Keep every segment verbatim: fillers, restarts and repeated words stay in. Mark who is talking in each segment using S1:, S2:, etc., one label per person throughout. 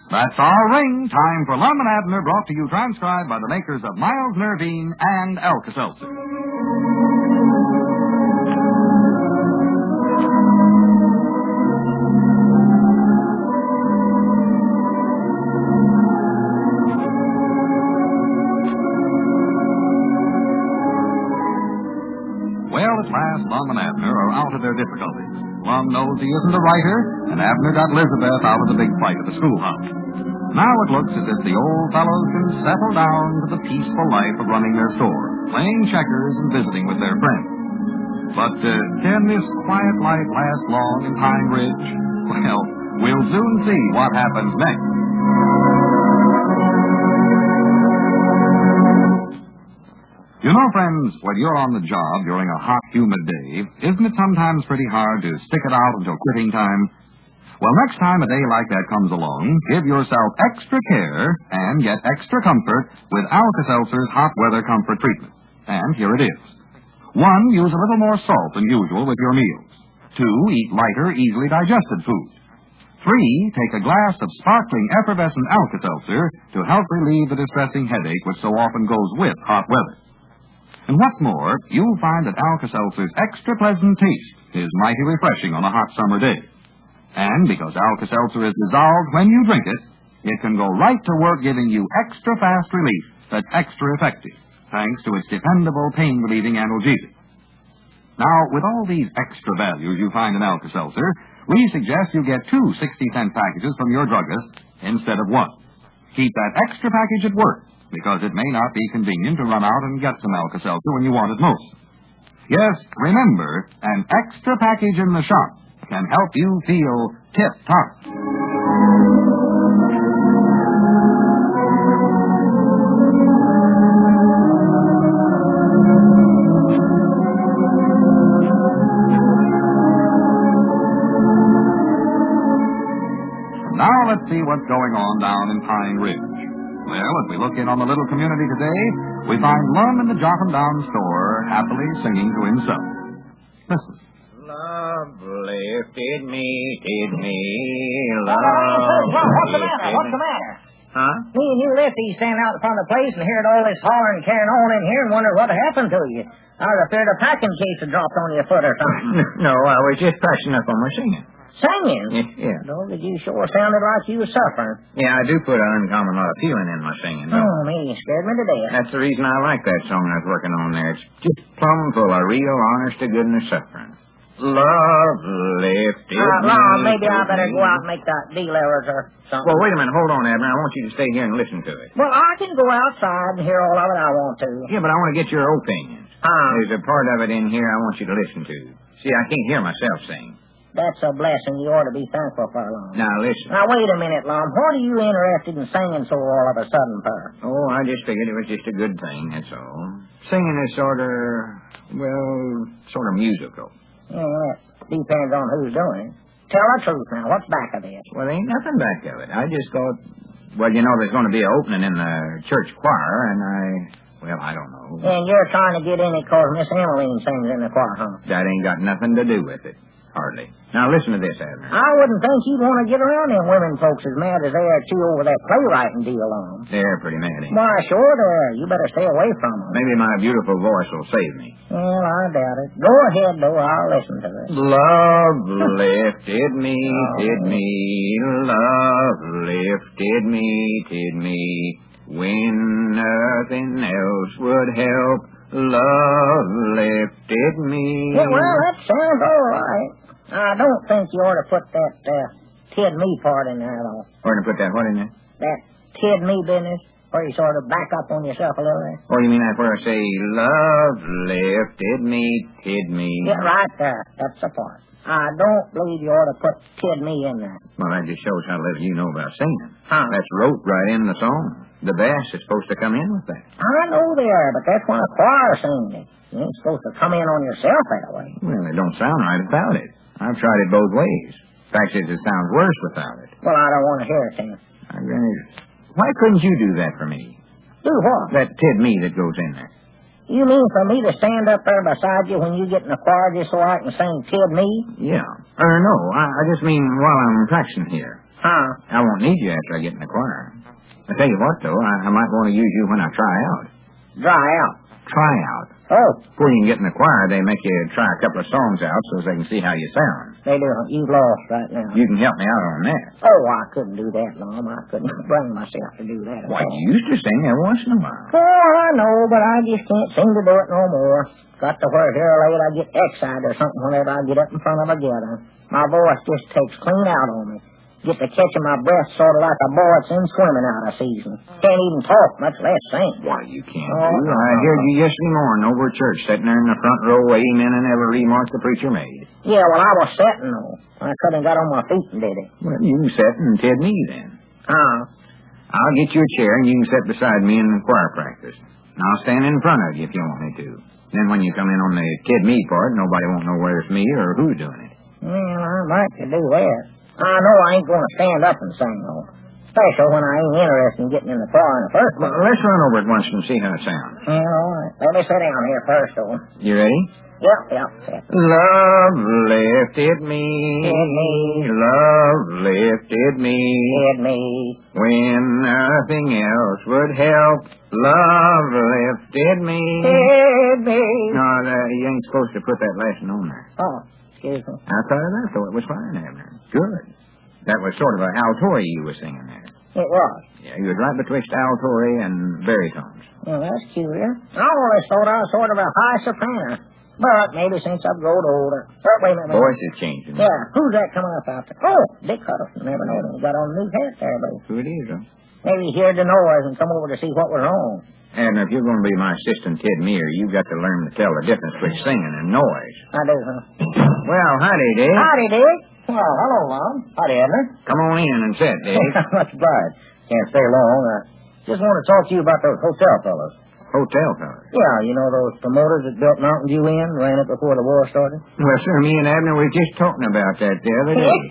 S1: That's our ring. Time for Lum and Abner, brought to you transcribed by the makers of Miles Nervine and Alka-Seltzer. Well, at last, Lum and Abner are out of their difficulties. Lum knows he isn't a writer, and Abner got Elizabeth out of the big fight at the schoolhouse. Now it looks as if the old fellows can settle down to the peaceful life of running their store, playing checkers and visiting with their friends. But uh, can this quiet life last long in Pine Ridge? Well, we'll soon see what happens next. You know, friends, when you're on the job during a hot, humid day, isn't it sometimes pretty hard to stick it out until quitting time? Well, next time a day like that comes along, give yourself extra care and get extra comfort with Alka-Seltzer's hot weather comfort treatment. And here it is. One, use a little more salt than usual with your meals. Two, eat lighter, easily digested food. Three, take a glass of sparkling, effervescent Alka-Seltzer to help relieve the distressing headache which so often goes with hot weather. And what's more, you'll find that Alka-Seltzer's extra pleasant taste is mighty refreshing on a hot summer day. And because Alka-Seltzer is dissolved when you drink it, it can go right to work giving you extra fast relief that's extra effective, thanks to its dependable pain-relieving analgesic. Now, with all these extra values you find in Alka-Seltzer, we suggest you get two sixty-cent packages from your druggist instead of one. Keep that extra package at work, because it may not be convenient to run out and get some Alka-Seltzer when you want it most. Yes, remember, an extra package in the shop can help you feel tip-top. Now let's see what's going on down in Pine Ridge. Well, as we look in on the little community today, we find Lum in the Jotham Down store happily singing to himself. Listen.
S2: Love lifted me, did me, love.
S3: Well, what's the matter? What's the matter?
S2: Huh?
S3: Me and you lefties stand out in front of the place and heard all this hollering carrying on in here and wondered what happened to you. I was afraid a packing case had dropped on your foot or something.
S2: No, I was just pressing up on my singing.
S3: Singing?
S2: Yeah.
S3: Dog, you sure sounded like you were suffering.
S2: Yeah, I do put an uncommon lot of feeling in my singing, though.
S3: Oh, me, you scared me to death.
S2: That's the reason I like that song I was working on there. It's just plumb full of real honest-to-goodness suffering. Love lifted
S3: Uh,
S2: me.
S3: Lord, maybe I better go out and make that deal errors or something.
S2: Well, wait a minute. Hold on, Abner. I want you to stay here and listen to it.
S3: Well, I can go outside and hear all of it I want to.
S2: Yeah, but I want to get your opinions.
S3: Huh?
S2: There's a part of it in here I want you to listen to. See, I can't hear myself sing.
S3: That's a blessing you ought to be thankful for, Lon.
S2: Now, listen.
S3: Now, wait a minute, Lon. What are you interested in singing so all of a sudden, for?
S2: Oh, I just figured it was just a good thing, that's all. Singing is sort of, well, sort of musical.
S3: Yeah, that depends on who's doing it. Tell the truth now. What's back of this?
S2: Well, there ain't nothing back of it. I just thought, well, you know, there's going to be an opening in the church choir, and I, well, I don't know.
S3: And you're trying to get in it because Miss Emmeline sings in the choir, huh?
S2: That ain't got nothing to do with it. Hardly. Now, listen to this, Abner.
S3: I wouldn't think you'd want to get around them women folks as mad as they are at you over that playwriting deal on.
S2: They're pretty mad, ain't they?
S3: Why, sure they are. You better stay away from them.
S2: Maybe my beautiful voice will save me.
S3: Well, I doubt it. Go ahead, though. I'll listen to it.
S2: Love lifted me, did me. Love lifted me, did me. When nothing else would help, love lifted me.
S3: Yeah, well, that sounds all right. I don't think you ought to put that uh, kid me part in there, though.
S2: We're going to put that what in there?
S3: That kid me business, where you sort of back up on yourself a little bit.
S2: Oh, you mean that where I say, love lifted me, hid me?
S3: Yeah, right there. That's the part. I don't believe you ought to put kid me in there.
S2: Well, that just shows how little you know about singing.
S3: Huh?
S2: That's wrote right in the song. The bass is supposed to come in with that.
S3: I know they are, but that's when a choir sings it. You ain't supposed to come in on yourself that way.
S2: Well, it don't sound right without it. I've tried it both ways. In fact, it sounds worse without it.
S3: Well, I don't want to hear it, then.
S2: I really... Why couldn't you do that for me?
S3: Do what?
S2: That tid me that goes in there.
S3: You mean for me to stand up there beside you when you get in the choir just so I can sing tid me?
S2: Yeah. Or no, I, I just mean while I'm practicing here.
S3: Huh?
S2: I won't need you after I get in the choir. I tell you what, though, I, I might want to use you when I try out.
S3: Dry out.
S2: Try out.
S3: Oh.
S2: Before you can get in the choir, they make you try a couple of songs out so they can see how you sound.
S3: They do. You've lost right now.
S2: You can help me out on that.
S3: Oh, I couldn't do that, Lum. I couldn't bring myself to do that.
S2: Why, you used to sing every once in a while.
S3: Oh, I know, but I just can't seem to do it no more. Got to where here late I get excited or something whenever I get up in front of a gathering. My voice just takes clean out on me. Get to catching my breath sort of like a boy that's in swimming out of season. Can't even talk, much less sing.
S2: Why, you can't
S3: Oh,
S2: do. I heard you yesterday morning over at church, sitting there in the front row, amening every remark the preacher made.
S3: Yeah, well, I was sitting, though. I couldn't got on my feet and did it.
S2: Well, you can sit and Ted me then.
S3: Huh?
S2: I'll get you a chair and you can sit beside me in the choir practice. And I'll stand in front of you if you want me to. Then when you come in on the kid me part, nobody won't know whether it's me or who's doing it.
S3: Well, I might could do that. I know I ain't going to stand up and sing, though. Especially when I ain't interested in getting in the choir in the first place.
S2: Well, let's run over it once and see how it sounds.
S3: Yeah, all right. Let me sit down here first, though.
S2: You ready?
S3: Yep, yep, sit.
S2: Love lifted me.
S3: Lifted me.
S2: Love lifted me.
S3: Did me.
S2: When nothing else would help, love lifted me.
S3: Did me.
S2: No, that, you ain't supposed to put that last one on there.
S3: Oh, excuse me.
S2: I thought of that, though. It was fine, Abner. Good. That was sort of a altori you were singing there.
S3: It was.
S2: Yeah, you was right betwixt altori and baritones.
S3: Well, that's curious. I always thought I was sort of a high soprano. But maybe since I've grown older. Oh, wait a minute.
S2: Voice is changing.
S3: Yeah, who's that coming up out there? Oh, Dick Huddleston. Never know him. He got on a new hat there, buddy.
S2: Who it is, huh?
S3: Maybe he heard the noise and come over to see what was wrong.
S2: And if you're going to be my assistant, Ted Mear, you've got to learn to tell the difference between singing and noise.
S3: I do, huh?
S2: Well, howdy, Dick.
S3: Howdy, Dick. Well, hello, Lum. Howdy, Abner.
S2: Come on in and sit, Dick.
S3: Much obliged. Can't stay long. I just want to talk to you about those hotel fellows.
S2: Hotel fellas.
S3: Yeah, you know those promoters that built Mountain View Inn, ran it before the war started?
S2: Well, sir, me and Abner were just talking about that the other day.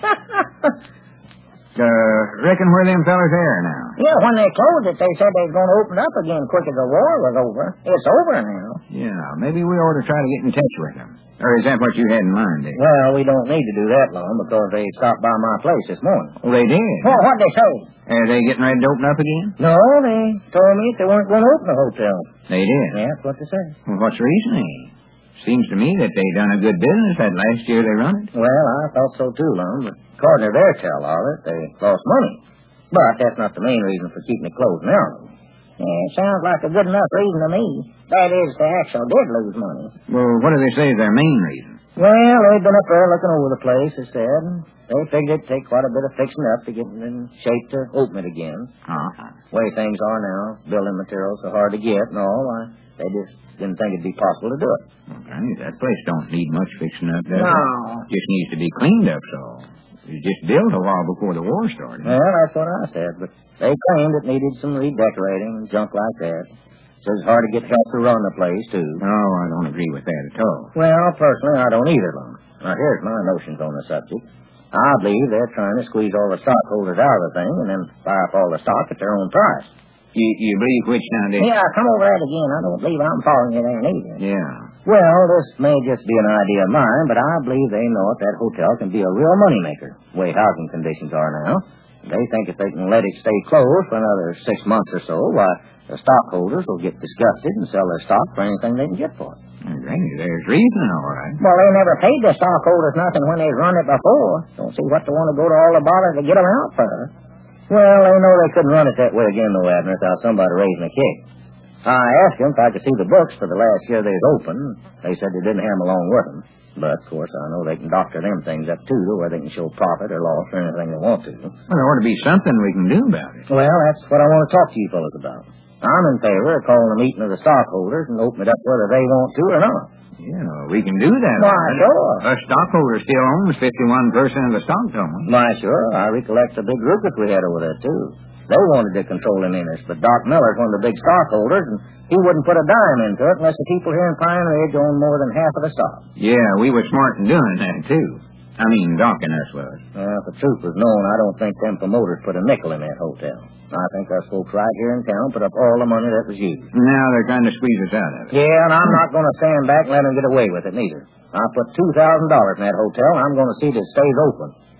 S2: uh, reckon where them fellas are now?
S3: Yeah, when they closed it, they said they was going to open up again quick as the war was over. It's over now.
S2: Yeah, maybe we ought to try to get in touch with them. Or is that what you had in mind, Dick?
S3: Well, we don't need to do that long because they stopped by my place this morning.
S2: Well, they did.
S3: Well, what'd they say?
S2: Are they getting ready to open up again?
S3: No, they told me they weren't going to open the hotel.
S2: They did?
S3: Yeah, that's what they said.
S2: Well, what's the reasoning? Seems to me that they done a good business that last year they run it.
S3: Well, I thought so too, Lum, but according to their tell of it, they lost money. But that's not the main reason for keeping it closed now. Yeah, it sounds like a good enough reason to me. That is, they actually did lose money.
S2: Well, what do they say is their main reason?
S3: Well, they've been up there looking over the place, they said. They figured it'd take quite a bit of fixing up to get it in shape to open it again.
S2: Uh-huh.
S3: The way things are now, building materials are hard to get and all. I, they just didn't think it'd be possible to do it.
S2: Okay, that place don't need much fixing up, does
S3: No.
S2: it? Just needs to be cleaned up, so. It was just built a while before the war started.
S3: Well, that's what I said, but they claimed it needed some redecorating and junk like that. So it's hard to get help to run the place, too.
S2: Oh, I don't agree with that at all.
S3: Well, personally, I don't either, Lum. Now, here's my notions on the subject. I believe they're trying to squeeze all the stockholders out of the thing and then buy up all the stock at their own price.
S2: You, you believe which now, Dick?
S3: Yeah, come over that again. I don't believe I'm following you there neither.
S2: Yeah.
S3: Well, this may just be an idea of mine, but I believe they know that that hotel can be a real moneymaker, the way housing conditions are now. They think if they can let it stay closed for another six months or so, why, the stockholders will get disgusted and sell their stock for anything they can get for it.
S2: Granny, there's reason, all right.
S3: Well, they never paid the stockholders nothing when they'd run it before. Don't see what they want to go to all the bother to get them out for. Well, they know they couldn't run it that way again, though, Abner, without somebody raising a kick. I asked them if I could see the books for the last year they was open. They said they didn't have them along with them. But, of course, I know they can doctor them things up, too, where they can show profit or loss or anything they want to.
S2: Well, there ought to be something we can do about it.
S3: Well, that's what I want to talk to you fellas about. I'm in favor of calling a meeting of the stockholders and open it up whether they want to or not.
S2: Yeah, we can do that.
S3: Why,
S2: right?
S3: sure.
S2: Us stockholders still owns fifty-one percent of the stock, don't we?
S3: Why, sure. I recollect the big group that we had over there, too. They wanted to control the interest, but Doc Miller's one of the big stockholders, and he wouldn't put a dime into it unless the people here in Pine Ridge owned more than half of the stock.
S2: Yeah, we were smart in doing that, too. I mean, Doc and us was.
S3: Well, if the truth was known, I don't think them promoters put a nickel in that hotel. I think us folks right here in town put up all the money that was used.
S2: Now they're trying to squeeze us out of it.
S3: Yeah, and I'm not going to stand back and let them get away with it, neither. I put two thousand dollars in that hotel, and I'm going to see that it stays open.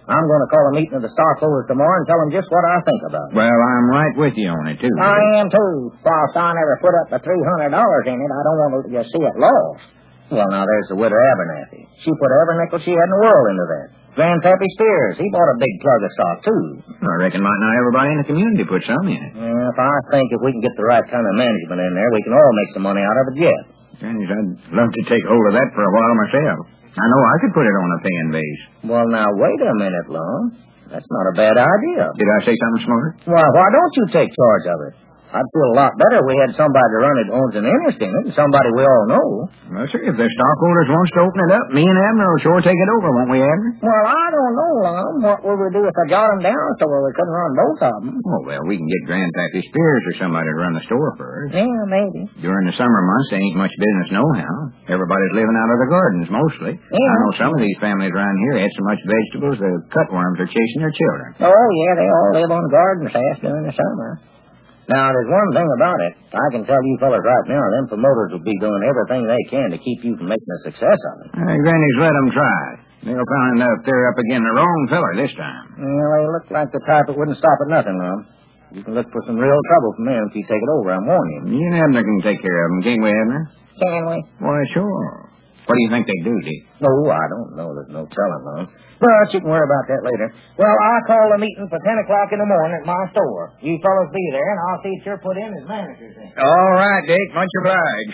S3: I'm going to call a meeting of the stockholders tomorrow and tell them just what I think about it.
S2: Well, I'm right with you on it, too.
S3: I am, too. Whilst I never put up the three hundred dollars in it, I don't want to just see it lost. Well, now, there's the widow Abernathy. She put every nickel she had in the world into that. Grandpappy Spears, he bought a big plug of stock, too.
S2: I reckon might not everybody in the community put some in it.
S3: Well, if I think if we can get the right kind of management in there, we can all make some money out of it yet.
S2: Granny's, I'd love to take hold of that for a while myself. I know I could put it on a paying base.
S3: Well, now, wait a minute, Lum. That's not a bad idea.
S2: Did I say something smart?
S3: Why, why don't you take charge of it? I'd feel a lot better if we had somebody to run it owns an interest in it, and somebody we all know.
S2: Well, sir, if the stockholders wants to open it up, me and Abner will sure take it over, won't we, Abner?
S3: Well, I don't know, Lum. What would we do if I got them down so we couldn't run both of them?
S2: Oh, well, we can get Grandpappy Spears or somebody to run the store first.
S3: Yeah, maybe.
S2: During the summer months, there ain't much business nohow. Everybody's living out of the gardens, mostly.
S3: Yeah.
S2: I know some of these families around here had so much vegetables the cutworms are chasing their children.
S3: Oh, yeah, they all live on garden staff during the summer. Now, there's one thing about it. I can tell you fellas right now, them promoters will be doing everything they can to keep you from making a success of it.
S2: Hey, Granny's let them try. They'll find out they're up against the wrong feller this time.
S3: Well, they look like the type that wouldn't stop at nothing, Lum. You can look for some real trouble from them if you take it over, I'm warning you.
S2: Me and Abner can take care of them, can't we, Abner?
S3: Can we?
S2: Why, sure. What do you think they do, Dick?
S3: No, I don't know. There's no telling, Lum. But you can worry about that later. Well, I'll call a meeting for ten o'clock in the morning at my store. You fellas be there, and I'll see that you're put in as managers then.
S2: All right, Dick. Much obliged.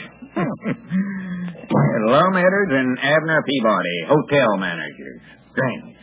S2: Lum Edwards and Abner Peabody, hotel managers. Thanks.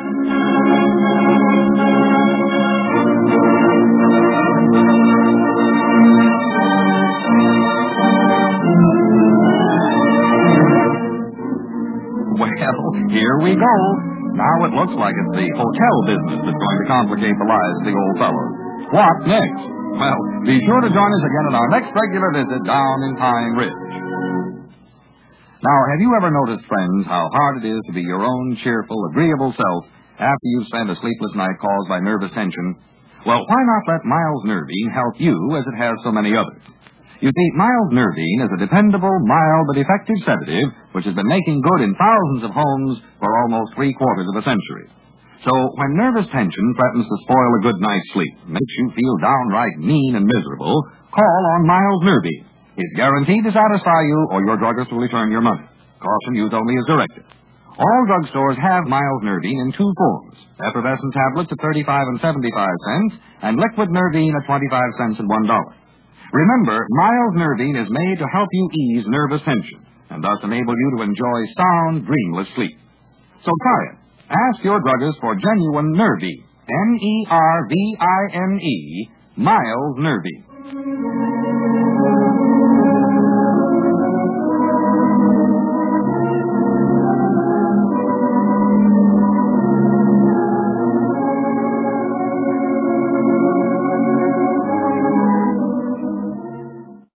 S1: Well, here we go. Now it looks like it's the hotel business that's going to complicate the lives of the old fellows. What next? Well, be sure to join us again at our next regular visit down in Pine Ridge. Now, have you ever noticed, friends, how hard it is to be your own cheerful, agreeable self after you've spent a sleepless night caused by nervous tension? Well, why not let Miles Nervine help you as it has so many others? You see, Miles Nervine is a dependable, mild, but effective sedative which has been making good in thousands of homes for almost three-quarters of a century. So when nervous tension threatens to spoil a good night's sleep, makes you feel downright mean and miserable, call on Miles Nervine. It's guaranteed to satisfy you, or your druggist will return your money. Caution used only as directed. All drugstores have Miles Nervine in two forms, effervescent tablets at thirty-five and seventy-five cents, and liquid Nervine at twenty-five cents and one dollar. Remember, Miles Nervine is made to help you ease nervous tension, and thus enable you to enjoy sound, dreamless sleep. So try it. Ask your druggist for genuine Nervine, N E R V I N E, Miles Nervine.